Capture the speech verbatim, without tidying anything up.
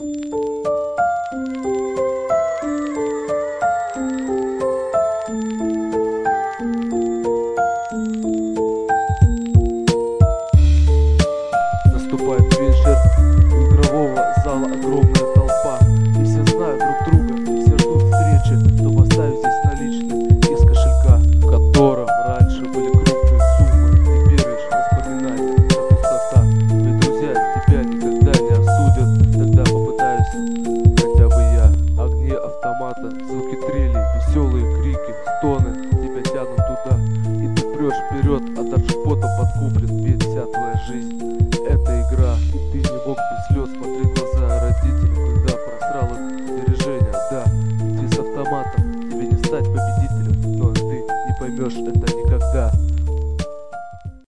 Наступает вечер, у игрового зала огромная толпа, и все знают друг друга, и все ждут встречи, чтобы оставить здесь наличные из кошелька, в котором раньше были крупные суммы. Теперь лишь воспоминания, это пустота. Твои друзья тебя никогда не осудят, тогда попытаюсь хотя бы я. Огни автомата, звуки трели, веселые крики, стоны тебя тянут туда, и ты прешь вперед, а даже потом подкуплен, ведь вся твоя жизнь